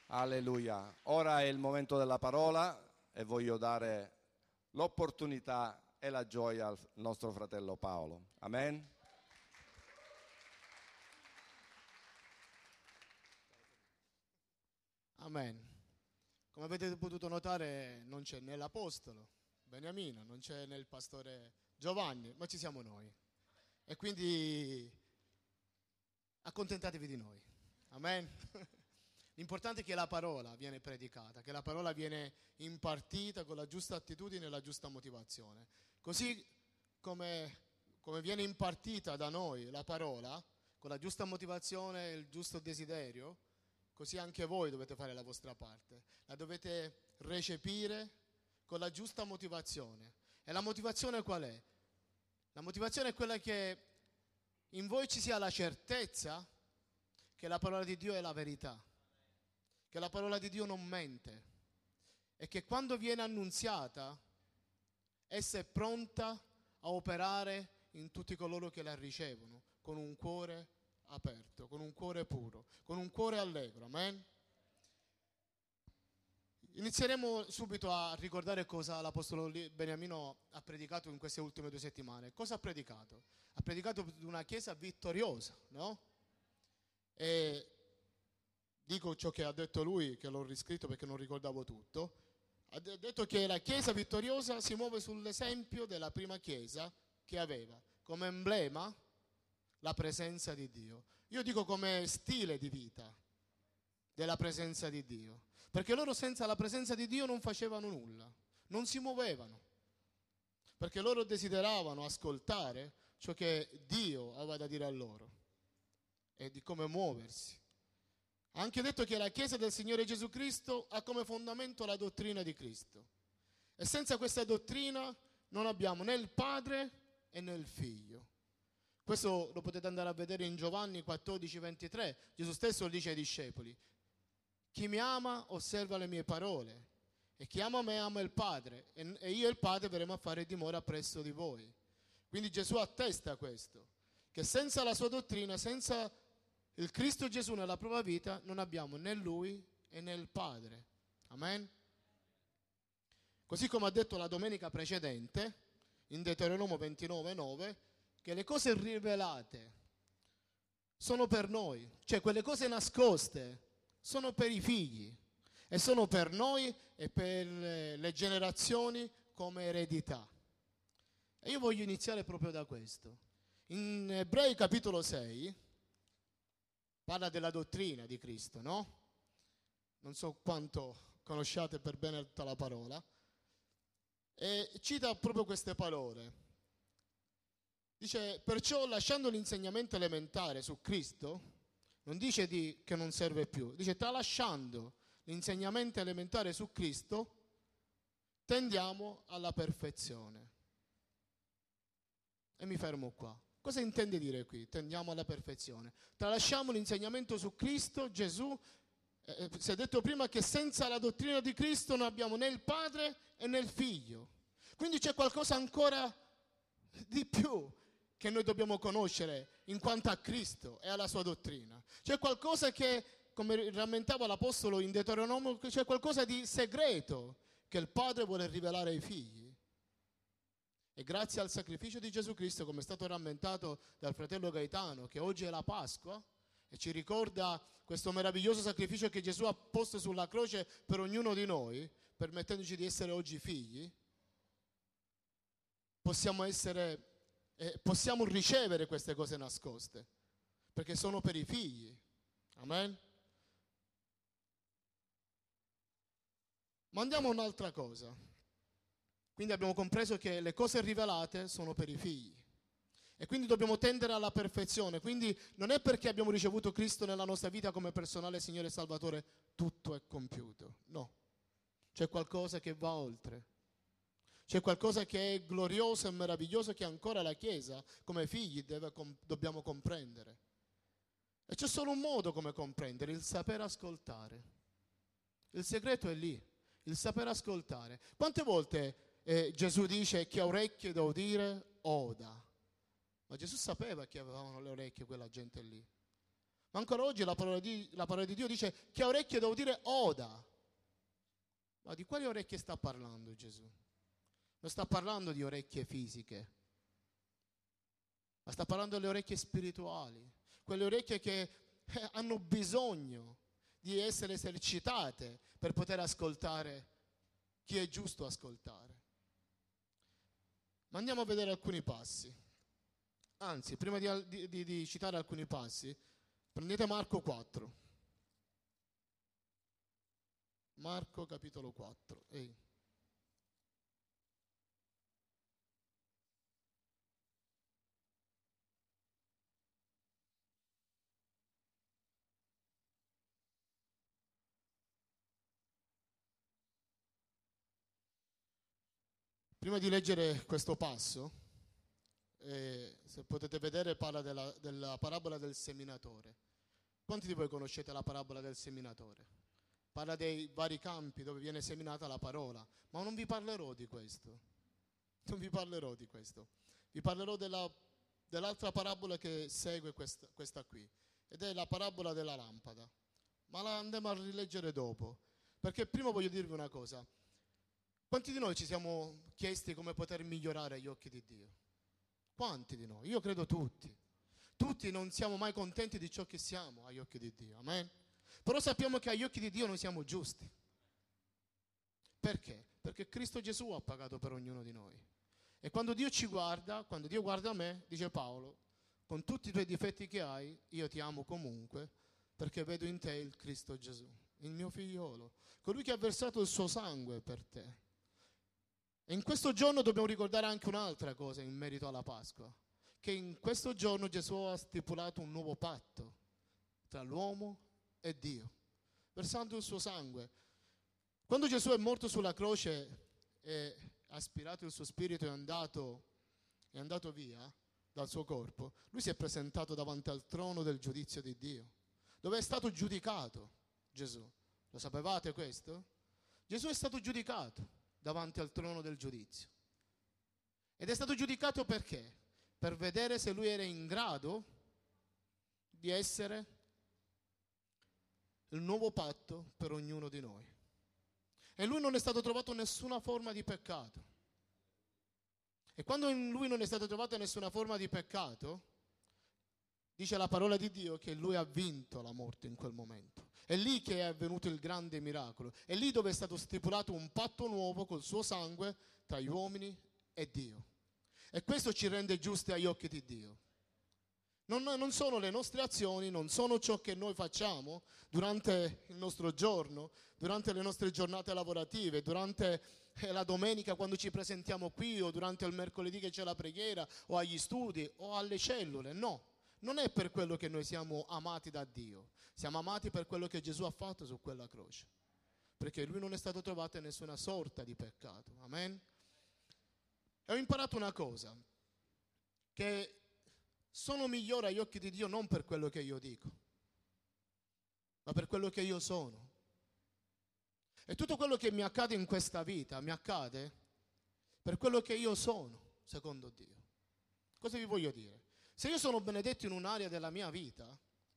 Alleluia. Ora è il momento della parola e voglio dare l'opportunità e la gioia al nostro fratello Paolo. Amen. Amen. Come avete potuto notare, non c'è né l'apostolo Beniamino, non c'è né il pastore Giovanni, ma ci siamo noi. E quindi accontentatevi di noi. Amen. L'importante è che la parola viene predicata, che la parola viene impartita con la giusta attitudine e la giusta motivazione. Così come viene impartita da noi la parola, con la giusta motivazione e il giusto desiderio, così anche voi dovete fare la vostra parte. La dovete recepire con la giusta motivazione. E la motivazione qual è? La motivazione è quella che in voi ci sia la certezza che la parola di Dio è la verità, che la parola di Dio non mente e che quando viene annunziata essa è pronta a operare in tutti coloro che la ricevono con un cuore aperto, con un cuore puro, con un cuore allegro. Amen. Inizieremo subito a ricordare cosa l'apostolo Beniamino ha predicato in queste ultime 2 settimane. Cosa ha predicato? Ha predicato di una chiesa vittoriosa, no? E dico ciò che ha detto lui, che l'ho riscritto perché non ricordavo tutto. Ha detto che la chiesa vittoriosa si muove sull'esempio della prima chiesa che aveva come emblema la presenza di Dio. Io dico come stile di vita della presenza di Dio, perché loro senza la presenza di Dio non facevano nulla, non si muovevano, perché loro desideravano ascoltare ciò che Dio aveva da dire a loro e di come muoversi. Ha anche detto che la Chiesa del Signore Gesù Cristo ha come fondamento la dottrina di Cristo. E senza questa dottrina non abbiamo né il Padre e né il Figlio. Questo lo potete andare a vedere in Giovanni 14:23. Gesù stesso lo dice ai discepoli. Chi mi ama osserva le mie parole e chi ama me ama il Padre e io e il Padre verremo a fare dimora presso di voi. Quindi Gesù attesta questo, che senza la sua dottrina, senza il Cristo Gesù nella propria vita non abbiamo né Lui e né il Padre. Amen. Così come ha detto la domenica precedente, in Deuteronomio 29:9, che le cose rivelate sono per noi, cioè quelle cose nascoste sono per i figli e sono per noi e per le generazioni come eredità. E io voglio iniziare proprio da questo. In Ebrei capitolo 6 parla della dottrina di Cristo, no? Non so quanto conosciate per bene tutta la parola. E cita proprio queste parole. Dice, perciò lasciando l'insegnamento elementare su Cristo, non dice che non serve più, dice tralasciando l'insegnamento elementare su Cristo, tendiamo alla perfezione. E mi fermo qua. Cosa intende dire qui? Tendiamo alla perfezione. Tralasciamo l'insegnamento su Cristo, Gesù. Si è detto prima che senza la dottrina di Cristo non abbiamo né il Padre e né il Figlio. Quindi c'è qualcosa ancora di più che noi dobbiamo conoscere in quanto a Cristo e alla sua dottrina. C'è qualcosa che, come rammentava l'Apostolo in Deuteronomio, c'è qualcosa di segreto che il Padre vuole rivelare ai figli. E grazie al sacrificio di Gesù Cristo, come è stato rammentato dal fratello Gaetano, che oggi è la Pasqua e ci ricorda questo meraviglioso sacrificio che Gesù ha posto sulla croce per ognuno di noi, permettendoci di essere oggi figli, possiamo ricevere queste cose nascoste, perché sono per i figli. Amen. Ma andiamo a un'altra cosa. Quindi abbiamo compreso che le cose rivelate sono per i figli. E quindi dobbiamo tendere alla perfezione. Quindi non è perché abbiamo ricevuto Cristo nella nostra vita come personale Signore e Salvatore, tutto è compiuto. No. C'è qualcosa che va oltre. C'è qualcosa che è glorioso e meraviglioso che ancora la Chiesa, come figli, dobbiamo comprendere. E c'è solo un modo come comprendere, il saper ascoltare. Il segreto è lì, il saper ascoltare. Quante volte Gesù dice chi ha orecchie da udire, oda. Ma Gesù sapeva che avevano le orecchie quella gente lì. Ma ancora oggi la parola di Dio dice: chi ha orecchie devo dire oda. Ma di quali orecchie sta parlando Gesù? Non sta parlando di orecchie fisiche, ma sta parlando delle orecchie spirituali, quelle orecchie che hanno bisogno di essere esercitate per poter ascoltare chi è giusto ascoltare. Ma andiamo a vedere alcuni passi. Anzi, prima di citare alcuni passi, prendete Marco 4. Marco capitolo 4. Prima di leggere questo passo, se potete vedere, parla della parabola del seminatore. Quanti di voi conoscete la parabola del seminatore? Parla dei vari campi dove viene seminata la parola, ma non vi parlerò di questo. Non vi parlerò di questo. Vi parlerò dell'altra parabola che segue questa qui, ed è la parabola della lampada. Ma la andremo a rileggere dopo, perché prima voglio dirvi una cosa. Quanti di noi ci siamo chiesti come poter migliorare agli occhi di Dio? Quanti di noi? Io credo tutti. Tutti non siamo mai contenti di ciò che siamo agli occhi di Dio. Amen? Però sappiamo che agli occhi di Dio noi siamo giusti. Perché? Perché Cristo Gesù ha pagato per ognuno di noi. E quando Dio ci guarda, quando Dio guarda me, dice Paolo, con tutti i tuoi difetti che hai, io ti amo comunque, perché vedo in te il Cristo Gesù, il mio figliolo, colui che ha versato il suo sangue per te. E in questo giorno dobbiamo ricordare anche un'altra cosa in merito alla Pasqua, che in questo giorno Gesù ha stipulato un nuovo patto tra l'uomo e Dio, versando il suo sangue. Quando Gesù è morto sulla croce e ha aspirato il suo spirito e è andato via dal suo corpo, lui si è presentato davanti al trono del giudizio di Dio, dove è stato giudicato Gesù. Lo sapevate questo? Gesù è stato giudicato davanti al trono del giudizio. Ed è stato giudicato perché? Per vedere se lui era in grado di essere il nuovo patto per ognuno di noi. E lui non è stato trovato nessuna forma di peccato. E quando in lui non è stata trovata nessuna forma di peccato, dice la parola di Dio che lui ha vinto la morte in quel momento. È lì che è avvenuto il grande miracolo. È lì dove è stato stipulato un patto nuovo col suo sangue tra gli uomini e Dio. E questo ci rende giusti agli occhi di Dio. Non sono le nostre azioni, non sono ciò che noi facciamo durante il nostro giorno, durante le nostre giornate lavorative, durante la domenica quando ci presentiamo qui, o durante il mercoledì che c'è la preghiera, o agli studi, o alle cellule. No, non è per quello che noi siamo amati da Dio. Siamo amati per quello che Gesù ha fatto su quella croce, perché lui non è stato trovato in nessuna sorta di peccato. Amen? E ho imparato una cosa, che sono migliore agli occhi di Dio non per quello che io dico, ma per quello che io sono. E tutto quello che mi accade in questa vita mi accade per quello che io sono, secondo Dio. Cosa vi voglio dire? Se io sono benedetto in un'area della mia vita,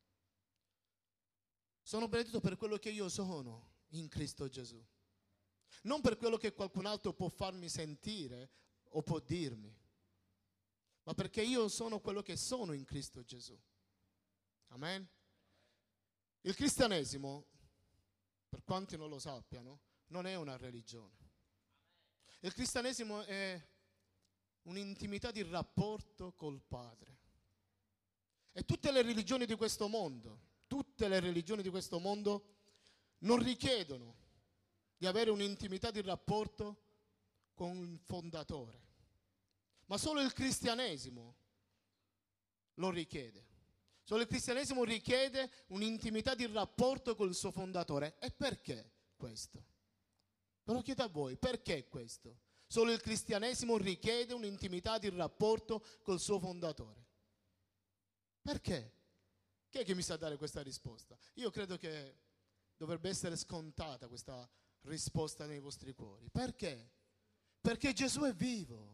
sono benedetto per quello che io sono in Cristo Gesù, non per quello che qualcun altro può farmi sentire o può dirmi, ma perché io sono quello che sono in Cristo Gesù. Amen? Il cristianesimo, per quanti non lo sappiano, non è una religione. Il cristianesimo è un'intimità di rapporto col Padre. E tutte le religioni di questo mondo non richiedono di avere un'intimità di rapporto con il fondatore, ma solo il cristianesimo lo richiede. Solo il cristianesimo richiede un'intimità di rapporto con il suo fondatore. E perché questo? Ve lo chiedo a voi, perché questo? Solo il cristianesimo richiede un'intimità di rapporto col suo fondatore. Perché? Chi è che mi sa dare questa risposta? Io credo che dovrebbe essere scontata questa risposta nei vostri cuori. Perché? Perché Gesù è vivo.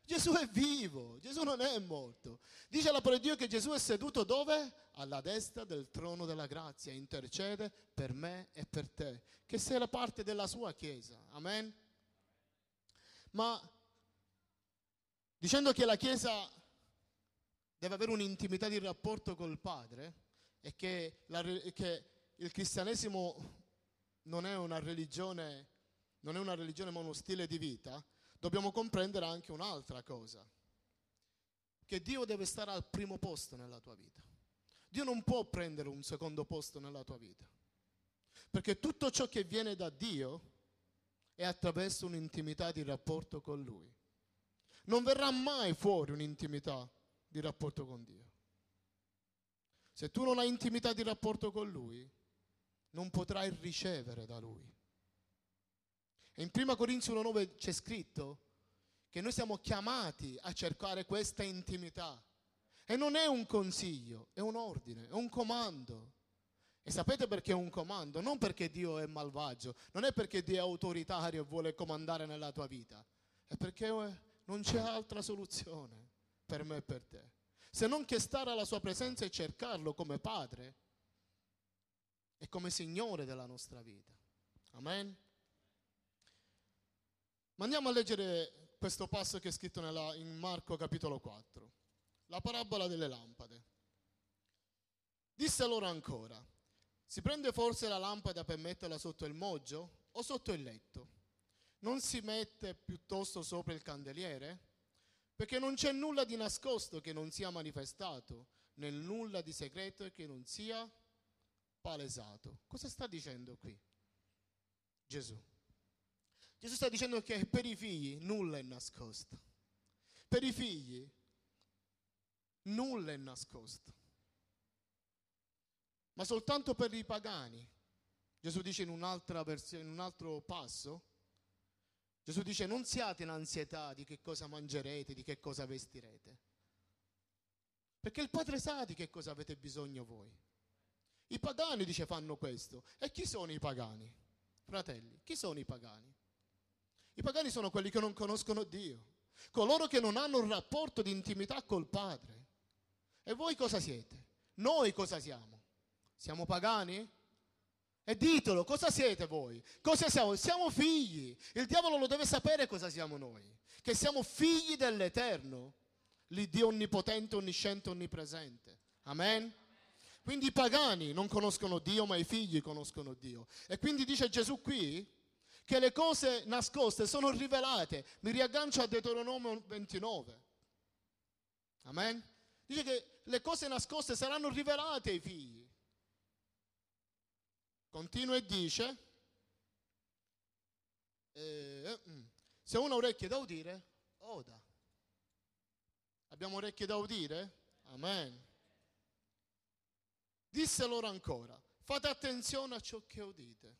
Gesù è vivo, Gesù non è morto. Dice la parola di Dio che Gesù è seduto dove? Alla destra del trono della grazia, intercede per me e per te, che sei la parte della sua Chiesa. Amen? Ma dicendo che la Chiesa deve avere un'intimità di rapporto col Padre e che il cristianesimo non è una religione ma uno stile di vita, dobbiamo comprendere anche un'altra cosa, che Dio deve stare al primo posto nella tua vita. Dio non può prendere un secondo posto nella tua vita, perché tutto ciò che viene da Dio è attraverso un'intimità di rapporto con Lui. Non verrà mai fuori un'intimità di rapporto con Dio. Se tu non hai intimità di rapporto con Lui, non potrai ricevere da Lui. E in 1 Corinzi 1,9 c'è scritto che noi siamo chiamati a cercare questa intimità. E non è un consiglio, è un ordine, è un comando. E sapete perché è un comando? Non perché Dio è malvagio, non è perché Dio è autoritario e vuole comandare nella tua vita, è perché non c'è altra soluzione per me e per te, se non che stare alla sua presenza e cercarlo come Padre e come Signore della nostra vita. Amen? Ma andiamo a leggere questo passo che è scritto in Marco capitolo 4, la parabola delle lampade. Disse loro ancora: si prende forse la lampada per metterla sotto il moggio o sotto il letto? Non si mette piuttosto sopra il candeliere? Perché non c'è nulla di nascosto che non sia manifestato, né nulla di segreto che non sia palesato. Cosa sta dicendo qui Gesù? Gesù sta dicendo che per i figli nulla è nascosto. Per i figli nulla è nascosto. Ma soltanto per i pagani. Gesù dice in un'altra versione, in un altro passo, Gesù dice: non siate in ansietà di che cosa mangerete, di che cosa vestirete. Perché il Padre sa di che cosa avete bisogno voi. I pagani, dice, fanno questo. E chi sono i pagani? Fratelli, chi sono i pagani? I pagani sono quelli che non conoscono Dio, coloro che non hanno un rapporto di intimità col Padre. E voi cosa siete? Noi cosa siamo? Siamo pagani? E ditelo, cosa siete voi? Cosa siamo? Siamo figli. Il diavolo lo deve sapere cosa siamo noi, che siamo figli dell'Eterno, l'Iddio onnipotente, onnisciente, onnipresente. Amen? Quindi i pagani non conoscono Dio, ma i figli conoscono Dio. E quindi dice Gesù qui che le cose nascoste sono rivelate. Mi riaggancio a Deuteronomio 29. Amen? Dice che le cose nascoste saranno rivelate ai figli. Continua e dice: se uno ha orecchie da udire, oda. Abbiamo orecchie da udire? Amen. Disse loro ancora: fate attenzione a ciò che udite.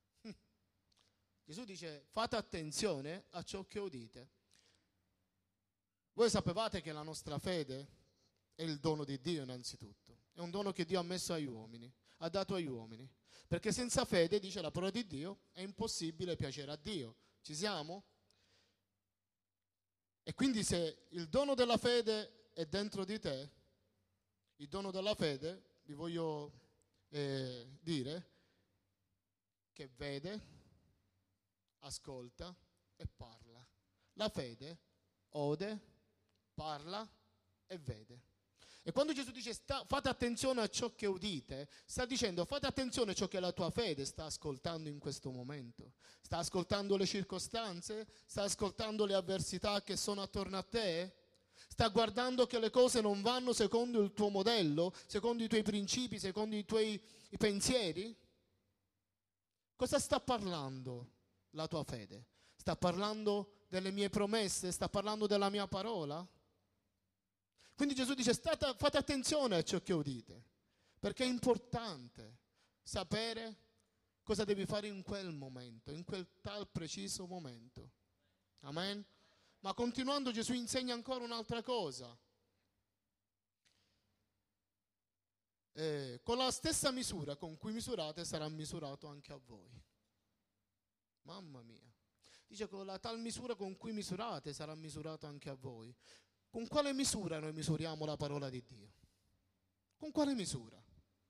Gesù dice: fate attenzione a ciò che udite. Voi sapevate che la nostra fede è il dono di Dio innanzitutto. È un dono che Dio ha messo agli uomini, ha dato agli uomini. Perché senza fede, dice la parola di Dio, è impossibile piacere a Dio. Ci siamo? E quindi se il dono della fede è dentro di te, il dono della fede, vi voglio dire, che vede, ascolta e parla. La fede ode, parla e vede. E quando Gesù dice fate attenzione a ciò che udite, sta dicendo fate attenzione a ciò che la tua fede sta ascoltando in questo momento. Sta ascoltando le circostanze? Sta ascoltando le avversità che sono attorno a te? Sta guardando che le cose non vanno secondo il tuo modello, secondo i tuoi principi, secondo i tuoi pensieri? Cosa sta parlando la tua fede? Sta parlando delle mie promesse? Sta parlando della mia parola? Quindi Gesù dice fate attenzione a ciò che udite, perché è importante sapere cosa devi fare in quel momento, in quel tal preciso momento. Amen? Ma continuando Gesù insegna ancora un'altra cosa. Con la stessa misura con cui misurate sarà misurato anche a voi. Mamma mia. Dice con la tal misura con cui misurate sarà misurato anche a voi. Con quale misura noi misuriamo la parola di Dio? Con quale misura?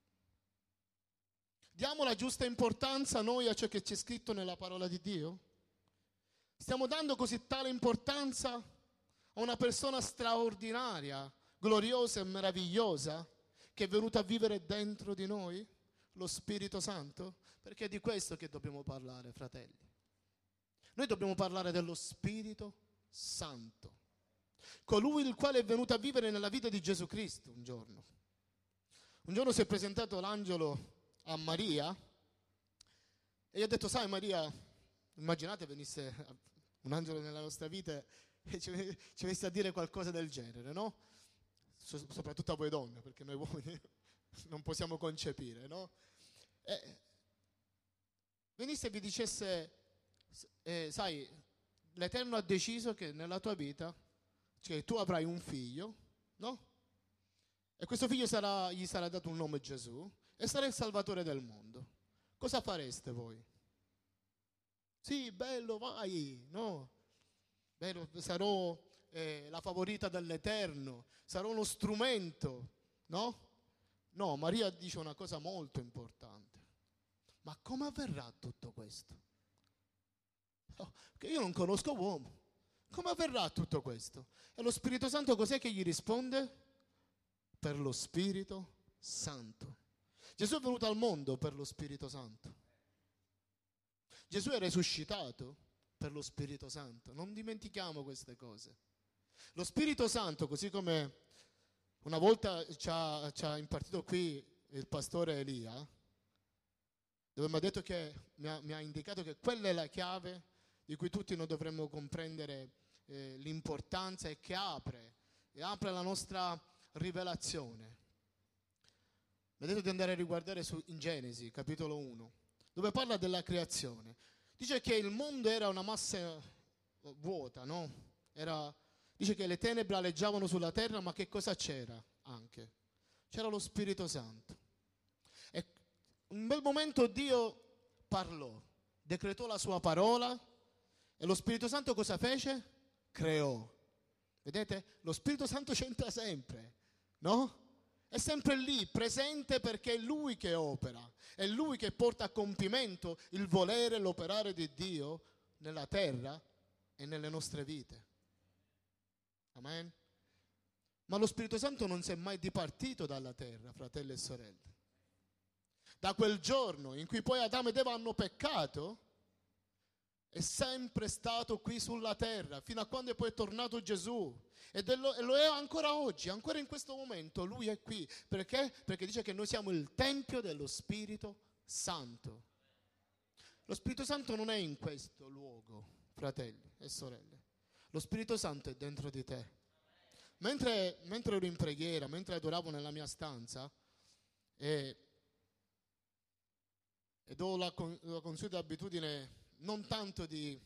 Diamo la giusta importanza noi a ciò che c'è scritto nella parola di Dio? Stiamo dando così tale importanza a una persona straordinaria, gloriosa e meravigliosa che è venuta a vivere dentro di noi, lo Spirito Santo? Perché è di questo che dobbiamo parlare, fratelli. Noi dobbiamo parlare dello Spirito Santo, colui il quale è venuto a vivere nella vita di Gesù Cristo un giorno. Un giorno si è presentato l'angelo a Maria e gli ha detto: sai Maria, immaginate venisse un angelo nella nostra vita e ci venisse a dire qualcosa del genere, no? Soprattutto a voi donne, perché noi uomini non possiamo concepire, no? Venisse e vi dicesse: sai, l'Eterno ha deciso che nella tua vita, cioè tu avrai un figlio, no? E questo figlio gli sarà dato un nome Gesù e sarà il Salvatore del mondo. Cosa fareste voi? Sì, bello, vai, no? Bello, sarò la favorita dell'Eterno, sarò uno strumento, no? No, Maria dice una cosa molto importante. Ma come avverrà tutto questo? No, che io non conosco uomo. Come avverrà tutto questo? E lo Spirito Santo cos'è che gli risponde? Per lo Spirito Santo. Gesù è venuto al mondo per lo Spirito Santo. Gesù è risuscitato per lo Spirito Santo. Non dimentichiamo queste cose. Lo Spirito Santo, così come una volta ci ha impartito qui il pastore Elia, dove mi ha detto mi ha indicato che quella è la chiave di cui tutti noi dovremmo comprendere l'importanza e che apre la nostra rivelazione. Mi ha detto di andare a riguardare in Genesi, capitolo 1, dove parla della creazione. Dice che il mondo era una massa vuota, no? Dice che le tenebre aleggiavano sulla terra, ma che cosa c'era anche? C'era lo Spirito Santo. E in un bel momento Dio parlò, decretò la sua parola e lo Spirito Santo cosa fece? Creò. Vedete? Lo Spirito Santo c'entra sempre, no? È sempre lì, presente, perché è Lui che opera, è Lui che porta a compimento il volere e l'operare di Dio nella terra e nelle nostre vite. Amen? Ma lo Spirito Santo non si è mai dipartito dalla terra, fratelli e sorelle. Da quel giorno in cui poi Adamo ed Eva hanno peccato, è sempre stato qui sulla terra, fino a quando poi è tornato Gesù. E lo è ancora oggi, ancora in questo momento, Lui è qui. Perché? Perché dice che noi siamo il Tempio dello Spirito Santo. Lo Spirito Santo non è in questo luogo, fratelli e sorelle. Lo Spirito Santo è dentro di te. Mentre ero in preghiera, mentre adoravo nella mia stanza, ed ho la consueta abitudine non tanto di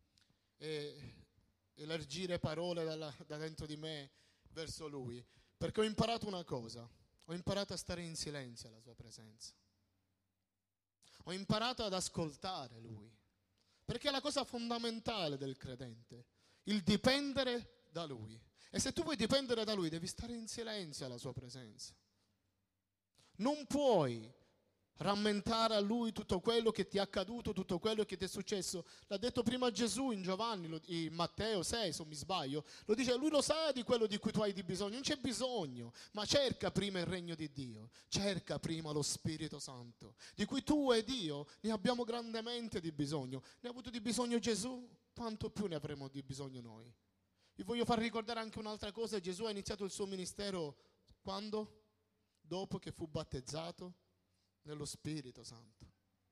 elargire parole da dentro di me verso Lui, perché ho imparato una cosa: ho imparato a stare in silenzio alla Sua presenza. Ho imparato ad ascoltare Lui, perché è la cosa fondamentale del credente, il dipendere da Lui. E se tu vuoi dipendere da Lui, devi stare in silenzio alla Sua presenza. Non puoi rammentare a Lui tutto quello che ti è accaduto, tutto quello che ti è successo. L'ha detto prima Gesù in Giovanni, in Matteo 6, se non mi sbaglio. Lo dice: Lui lo sa di quello di cui tu hai di bisogno. Non c'è bisogno, ma cerca prima il regno di Dio. Cerca prima lo Spirito Santo, di cui tu ed io ne abbiamo grandemente di bisogno. Ne ha avuto di bisogno Gesù, quanto più ne avremo di bisogno noi. Vi voglio far ricordare anche un'altra cosa. Gesù ha iniziato il suo ministero quando? Dopo che fu battezzato nello Spirito Santo.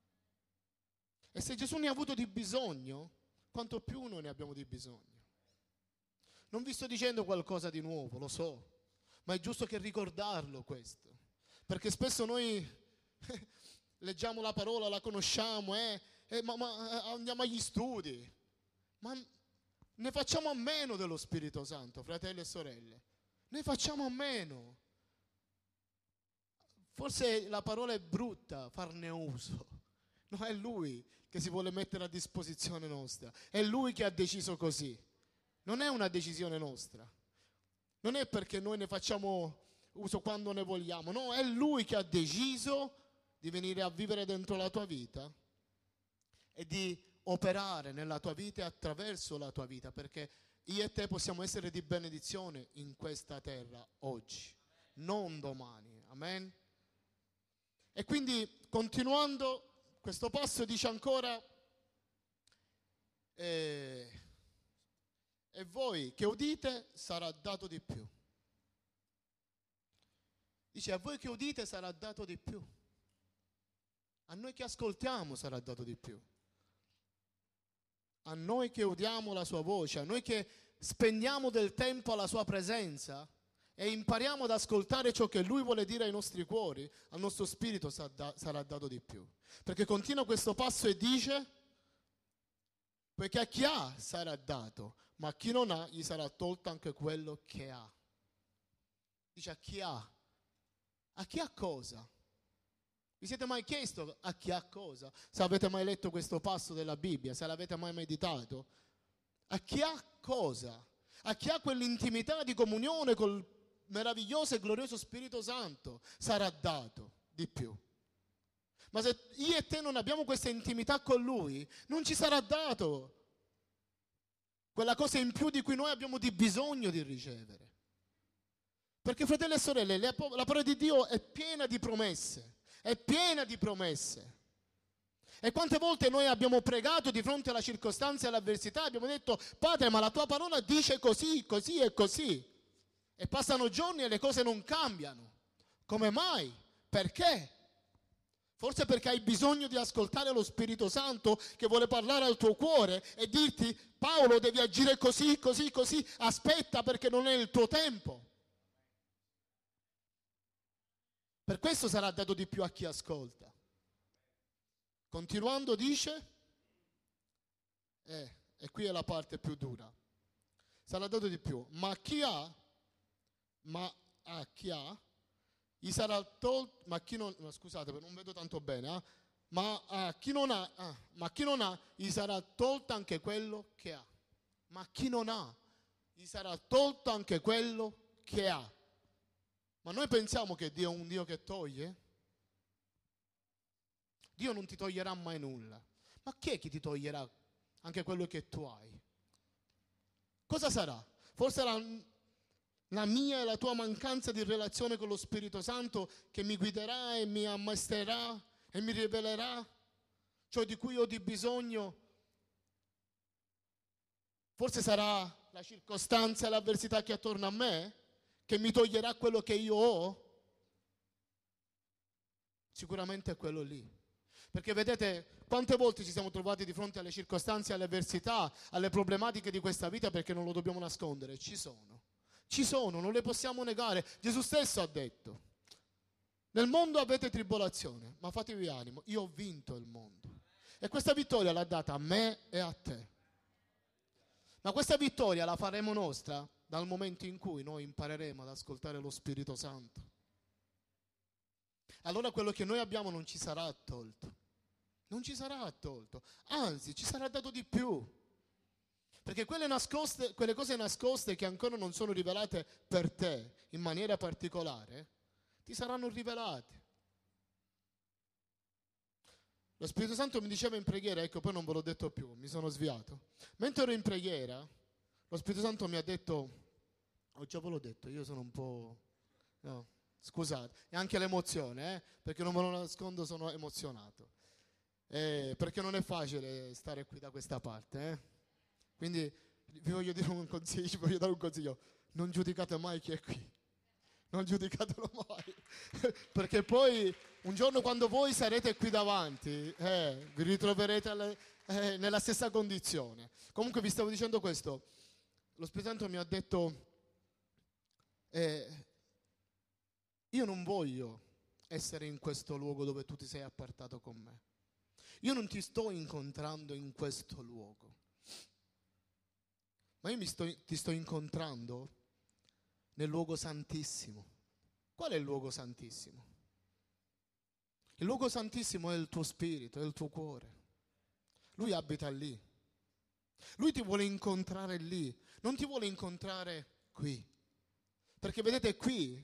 E se Gesù ne ha avuto di bisogno, quanto più noi ne abbiamo di bisogno. Non vi sto dicendo qualcosa di nuovo, lo so, ma è giusto che ricordarlo questo, perché spesso noi leggiamo la parola, la conosciamo, ma andiamo agli studi, ma ne facciamo a meno dello Spirito Santo, fratelli e sorelle. Ne facciamo a meno. Forse la parola è brutta, farne uso. No, è Lui che si vuole mettere a disposizione nostra. È Lui che ha deciso così. Non è una decisione nostra. Non è perché noi ne facciamo uso quando ne vogliamo. No, è Lui che ha deciso di venire a vivere dentro la tua vita e di operare nella tua vita e attraverso la tua vita, perché io e te possiamo essere di benedizione in questa terra oggi, non domani. Amen? E quindi, continuando, questo passo dice ancora: e voi che udite sarà dato di più. Dice: a voi che udite sarà dato di più. A noi che ascoltiamo sarà dato di più. A noi che udiamo la sua voce, a noi che spendiamo del tempo alla sua presenza e impariamo ad ascoltare ciò che Lui vuole dire ai nostri cuori, al nostro spirito sarà dato di più. Perché continua questo passo e dice: poiché a chi ha sarà dato, ma a chi non ha gli sarà tolto anche quello che ha. Dice: a chi ha. A chi ha cosa? Vi siete mai chiesto a chi ha cosa? Se avete mai letto questo passo della Bibbia, se l'avete mai meditato? A chi ha cosa? A chi ha quell'intimità di comunione col meraviglioso e glorioso Spirito Santo sarà dato di più. Ma se io e te non abbiamo questa intimità con Lui, non ci sarà dato quella cosa in più di cui noi abbiamo di bisogno di ricevere. Perché, fratelli e sorelle, la parola di Dio è piena di promesse. È piena di promesse. E quante volte noi abbiamo pregato di fronte alla circostanza e all'avversità, abbiamo detto: Padre, ma la tua parola dice così, così e così. E passano giorni e le cose non cambiano. Come mai? Perché? Forse perché hai bisogno di ascoltare lo Spirito Santo che vuole parlare al tuo cuore e dirti: Paolo, devi agire così, così, così. Aspetta, perché non è il tuo tempo. Per questo sarà dato di più a chi ascolta. Continuando dice, e qui è la parte più dura, sarà dato di più, ma a chi ha, gli sarà tolto, ma chi non, no, scusate, non vedo tanto bene, ma a chi non ha, gli sarà tolto anche quello che ha. Ma a chi non ha, gli sarà tolto anche quello che ha. Ma noi pensiamo che Dio è un Dio che toglie? Dio non ti toglierà mai nulla. Ma chi è che ti toglierà anche quello che tu hai? Cosa sarà? Forse la mia e la tua mancanza di relazione con lo Spirito Santo che mi guiderà e mi ammaestrerà e mi rivelerà ciò di cui ho di bisogno. Forse sarà la circostanza e l'avversità che è attorno a me che mi toglierà quello che io ho? Sicuramente è quello lì. Perché vedete, quante volte ci siamo trovati di fronte alle circostanze, alle avversità, alle problematiche di questa vita, perché non lo dobbiamo nascondere. Ci sono, non le possiamo negare. Gesù stesso ha detto: nel mondo avete tribolazione, ma fatevi animo, io ho vinto il mondo. E questa vittoria l'ha data a me e a te. Ma questa vittoria la faremo nostra dal momento in cui noi impareremo ad ascoltare lo Spirito Santo. Allora quello che noi abbiamo non ci sarà tolto. Non ci sarà tolto. Anzi, ci sarà dato di più. Perché quelle cose nascoste che ancora non sono rivelate per te in maniera particolare, ti saranno rivelate. Lo Spirito Santo mi diceva in preghiera, ecco, poi non ve l'ho detto più, mi sono sviato. Mentre ero in preghiera, lo Spirito Santo mi ha detto, già ve l'ho detto, io sono un po', no, scusate, e anche l'emozione, perché non me lo nascondo, sono emozionato, perché non è facile stare qui da questa parte, quindi vi voglio dare un consiglio, non giudicate mai chi è qui, non giudicatelo mai, perché poi un giorno quando voi sarete qui davanti, vi ritroverete nella stessa condizione. Comunque vi stavo dicendo questo, lo Spirito Santo mi ha detto, io non voglio essere in questo luogo dove tu ti sei appartato con me. Io non ti sto incontrando in questo luogo, ma io ti sto incontrando nel luogo santissimo. Qual è il luogo santissimo? Il luogo santissimo è il tuo spirito, è il tuo cuore. Lui abita lì. Lui ti vuole incontrare lì, non ti vuole incontrare qui. Perché vedete, qui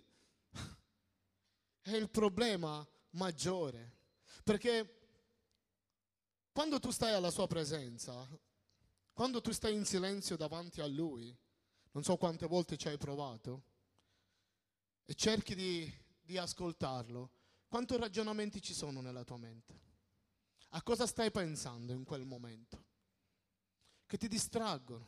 è il problema maggiore. Perché quando tu stai alla sua presenza, quando tu stai in silenzio davanti a Lui, non so quante volte ci hai provato, e cerchi di ascoltarlo, quanti ragionamenti ci sono nella tua mente? A cosa stai pensando in quel momento? Che ti distraggono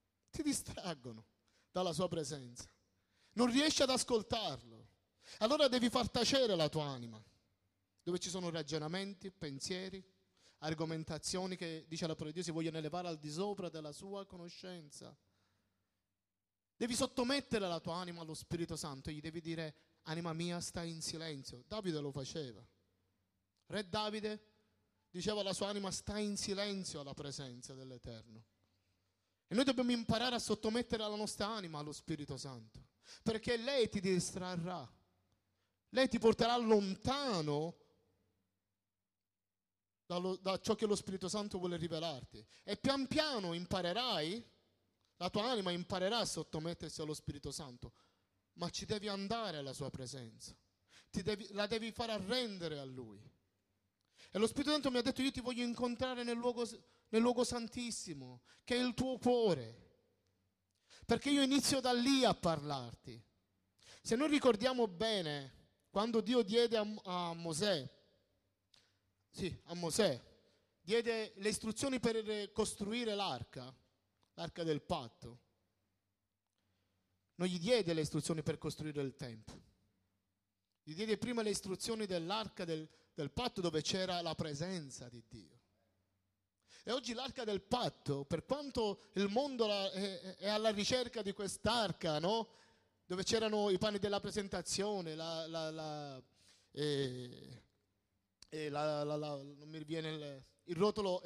dalla sua presenza. Non riesci ad ascoltarlo. Allora devi far tacere la tua anima, dove ci sono ragionamenti, pensieri, argomentazioni che, dice la parola di Dio, si vogliono elevare al di sopra della sua conoscenza. Devi sottomettere la tua anima allo Spirito Santo, gli devi dire: anima mia, stai in silenzio. Davide lo faceva. Re Davide diceva alla sua anima: stai in silenzio alla presenza dell'Eterno. E noi dobbiamo imparare a sottomettere la nostra anima allo Spirito Santo, perché lei ti distrarrà, lei ti porterà lontano da ciò che lo Spirito Santo vuole rivelarti. E pian piano imparerai, la tua anima imparerà a sottomettersi allo Spirito Santo, ma ci devi andare alla sua presenza, la devi far arrendere a Lui. E lo Spirito Santo mi ha detto: io ti voglio incontrare nel luogo santissimo, che è il tuo cuore, perché io inizio da lì a parlarti. Se noi ricordiamo bene, quando Dio diede a Mosè, diede le istruzioni per costruire l'arca del patto, non gli diede le istruzioni per costruire il tempio, gli diede prima le istruzioni dell'arca del patto, dove c'era la presenza di Dio. E oggi l'arca del patto, per quanto il mondo è alla ricerca di quest'arca, no? Dove c'erano i pani della presentazione, non mi viene il rotolo,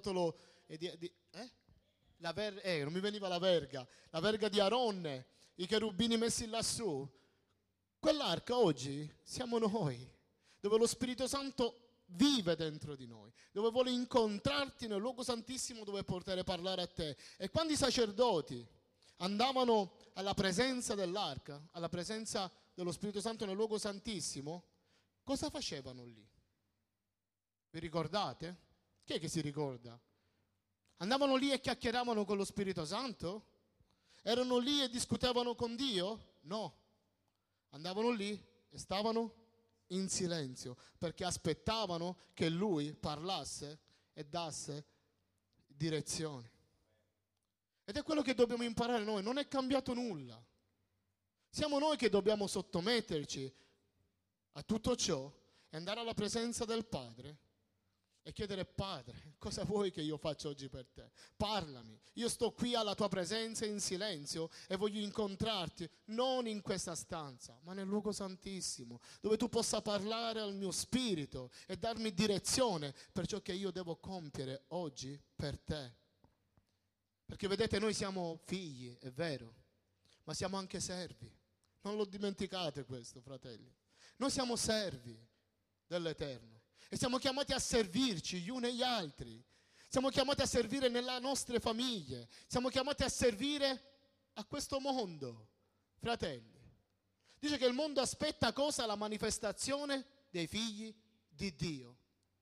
non mi veniva la verga di Aronne, i cherubini messi lassù. Quell'arca oggi siamo noi, dove lo Spirito Santo vive dentro di noi, dove vuole incontrarti nel luogo santissimo, dove poter parlare a te. E quando i sacerdoti andavano alla presenza dell'arca, alla presenza dello Spirito Santo nel luogo santissimo, cosa facevano lì? Vi ricordate? Chi è che si ricorda? Andavano lì e chiacchieravano con lo Spirito Santo? Erano lì e discutevano con Dio? No. Andavano lì e stavano in silenzio, perché aspettavano che Lui parlasse e dasse direzioni. Ed è quello che dobbiamo imparare noi, non è cambiato nulla. Siamo noi che dobbiamo sottometterci a tutto ciò e andare alla presenza del Padre e chiedere: Padre, cosa vuoi che io faccia oggi per te? Parlami, io sto qui alla tua presenza in silenzio e voglio incontrarti, non in questa stanza, ma nel luogo santissimo, dove tu possa parlare al mio spirito e darmi direzione per ciò che io devo compiere oggi per te. Perché vedete, noi siamo figli, è vero, ma siamo anche servi. Non lo dimenticate questo, fratelli. Noi siamo servi dell'Eterno. E siamo chiamati a servirci gli uni e gli altri. Siamo chiamati a servire nelle nostre famiglie. Siamo chiamati a servire a questo mondo, fratelli. Dice che il mondo aspetta cosa? La manifestazione dei figli di Dio.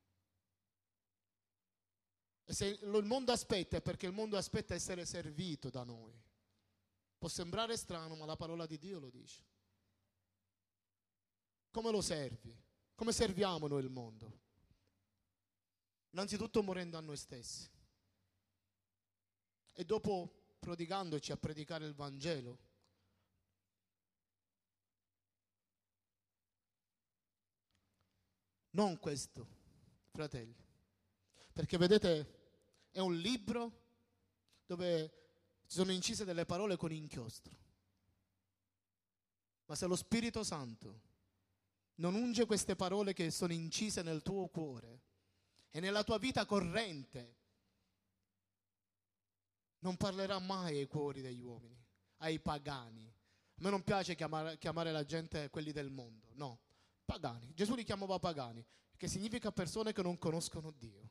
E se il mondo aspetta, è perché il mondo aspetta essere servito da noi. Può sembrare strano, ma la parola di Dio lo dice. Come lo servi? Come serviamo noi il mondo? Innanzitutto morendo a noi stessi e dopo prodigandoci a predicare il Vangelo. Non questo, fratelli, perché vedete, è un libro dove ci sono incise delle parole con inchiostro, ma se lo Spirito Santo non unge queste parole che sono incise nel tuo cuore e nella tua vita corrente, non parlerà mai ai cuori degli uomini, ai pagani. A me non piace chiamare la gente quelli del mondo, no, pagani. Gesù li chiamava pagani. che significa persone che non conoscono Dio.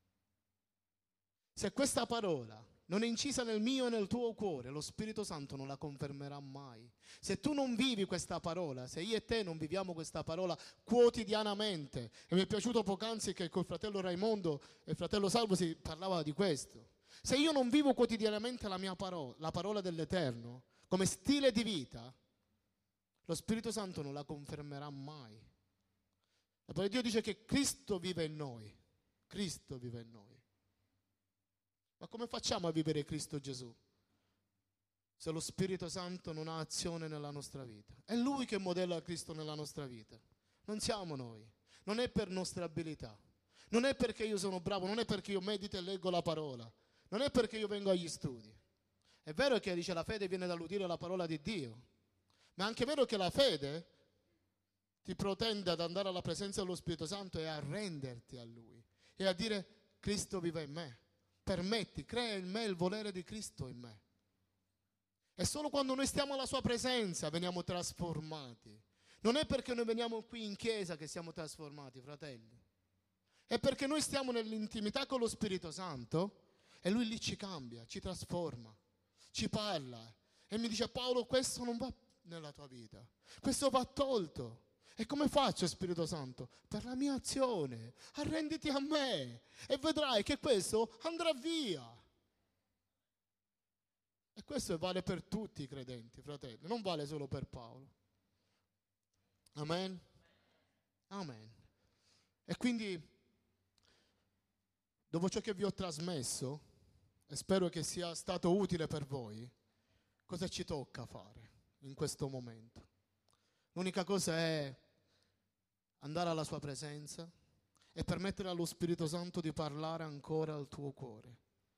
Se questa parola non è incisa nel mio e nel tuo cuore, lo Spirito Santo non la confermerà mai. Se tu non vivi questa parola, se io e te non viviamo questa parola quotidianamente, e mi è piaciuto poc'anzi che col fratello Raimondo e il fratello Salvo si parlava di questo, se io non vivo quotidianamente la mia parola, la parola dell'Eterno, come stile di vita, lo Spirito Santo non la confermerà mai. La parola di Dio dice che Cristo vive in noi. Cristo vive in noi. Ma come facciamo a vivere Cristo Gesù se lo Spirito Santo non ha azione nella nostra vita? È Lui che modella Cristo nella nostra vita, non siamo noi. Non è per nostra abilità, non è perché io sono bravo, non è perché io medito e leggo la parola, non è perché io vengo agli studi. È vero che dice la fede viene dall'udire la parola di Dio, ma è anche vero che la fede ti protende ad andare alla presenza dello Spirito Santo e a renderti a Lui e a dire Cristo vive in me. Permetti, crea in me il volere di Cristo in me. E solo quando noi stiamo alla sua presenza veniamo trasformati. Non è perché noi veniamo qui in chiesa che siamo trasformati, fratelli. È perché noi stiamo nell'intimità con lo Spirito Santo e Lui lì ci cambia, ci trasforma, ci parla. E mi dice Paolo, questo non va nella tua vita, questo va tolto. E come faccio, Spirito Santo? Per la mia azione. Arrenditi a me e vedrai che questo andrà via. E questo vale per tutti i credenti, fratelli, non vale solo per Paolo. Amen? Amen. E quindi, dopo ciò che vi ho trasmesso, e spero che sia stato utile per voi, cosa ci tocca fare in questo momento? L'unica cosa è andare alla sua presenza e permettere allo Spirito Santo di parlare ancora al tuo cuore.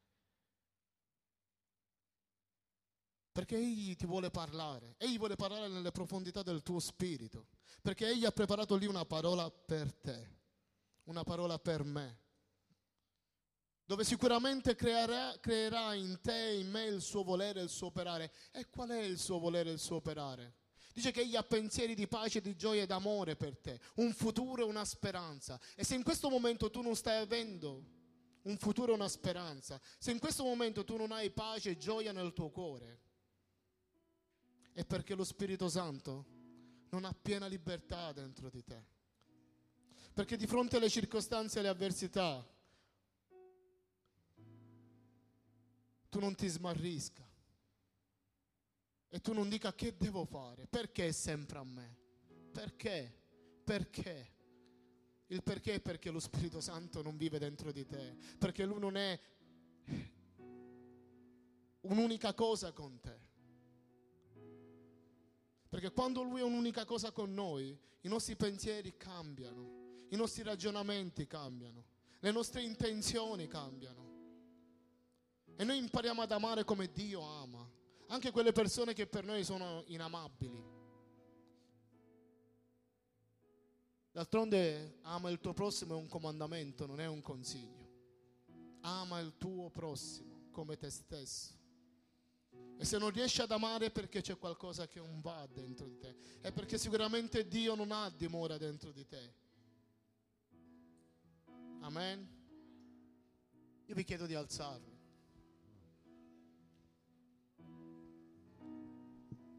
Perché Egli ti vuole parlare nelle profondità del tuo spirito, perché Egli ha preparato lì una parola per te, una parola per me, dove sicuramente creerà in te e in me il suo volere e il suo operare. E qual è il suo volere e il suo operare? Dice che Egli ha pensieri di pace, di gioia e d'amore per te, un futuro e una speranza. E se in questo momento tu non stai avendo un futuro e una speranza, se in questo momento tu non hai pace e gioia nel tuo cuore, è perché lo Spirito Santo non ha piena libertà dentro di te. Perché di fronte alle circostanze e alle avversità tu non ti smarrisca e tu non dica che devo fare, perché è sempre a me, perché? Il perché è perché lo Spirito Santo non vive dentro di te, perché Lui non è un'unica cosa con te, perché quando Lui è un'unica cosa con noi, i nostri pensieri cambiano, i nostri ragionamenti cambiano, le nostre intenzioni cambiano. E noi impariamo ad amare come Dio ama, anche quelle persone che per noi sono inamabili. D'altronde, ama il tuo prossimo è un comandamento, non è un consiglio. Ama il tuo prossimo come te stesso. E se non riesci ad amare è perché c'è qualcosa che non va dentro di te, è perché sicuramente Dio non ha dimora dentro di te. Amen. Io vi chiedo di alzarvi.